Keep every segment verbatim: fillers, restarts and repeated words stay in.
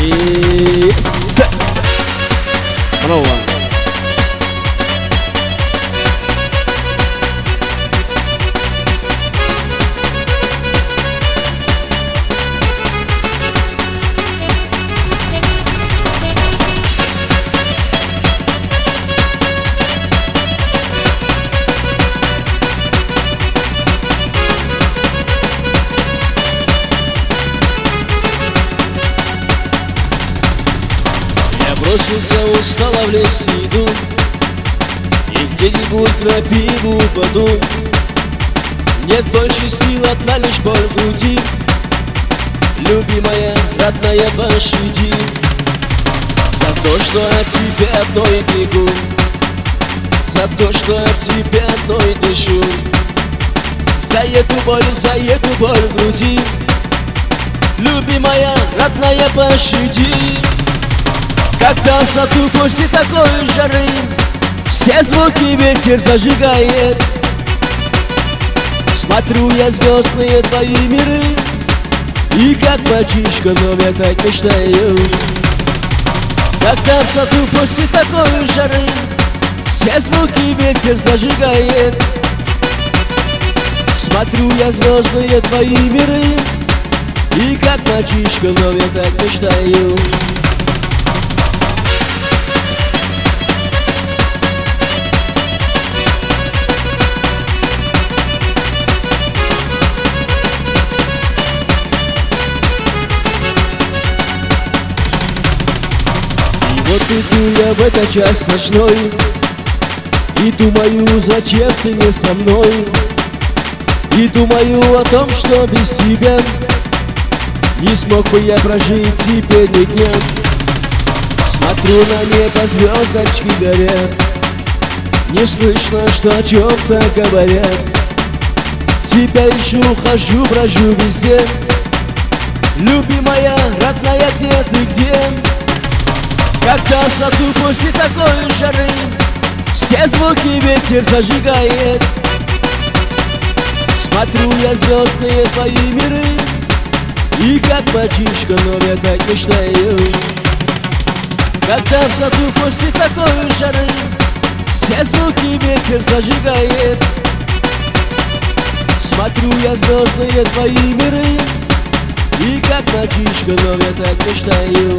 Yes. Снова. Бросился устало в лес иду, и где-нибудь на пиву упаду. Нет больше сил, одна лишь боль в груди. Любимая, родная, пощади за то, что от тебя одной бегу, за то, что от тебя одной дышу, за эту боль, за эту боль в груди. Любимая, родная, пощади. Когда в саду после такой жары все звуки ветер зажигает, смотрю я звездные твои миры, и как мальчишка вновь опять мечтаю. Когда в саду после такой жары все звуки ветер зажигает, смотрю я звездные твои миры, и как мальчишка вновь опять мечтаю. Вот иду я в этот час ночной и думаю, зачем ты не со мной, и думаю о том, что без тебя не смог бы я прожить теперь ни дня. Смотрю на небо, звездочки горят, не слышно, что о чем-то говорят. Тебя ищу, хожу, брожу везде. Любимая, родная, где ты, где? Когда в саду после такой жары все звуки ветер зажигает, смотрю я звездные твои миры, и как мальчишка вновь опять мечтаю. Когда в саду после такой жары все звуки ветер зажигает, смотрю я звездные твои миры, и как мальчишка вновь опять мечтаю.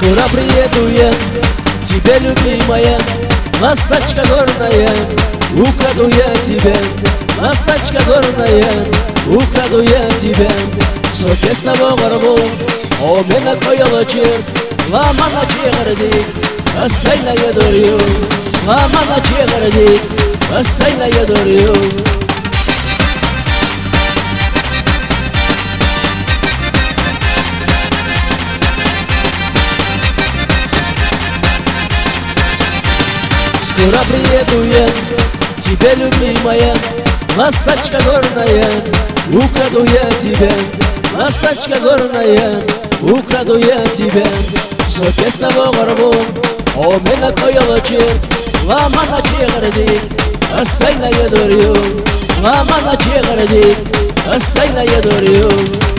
Скоро приеду я, тебе, любимая, ласточка горная, украду я тебя. Ласточка горная, украду я тебя. С тесного горбу, о меня кояла чер, лама на чегорди, асайна я дорю, лама на чегорди, асайна я дорю. Скоро приеду я, тебе, любимая, ласточка горная, украду я тебя. Ласточка горная, украду я тебя. С тесного горбу, о меня кояла чер, лама на чегорди, асайна я дорю, лама на чегорди, асайна я дорю.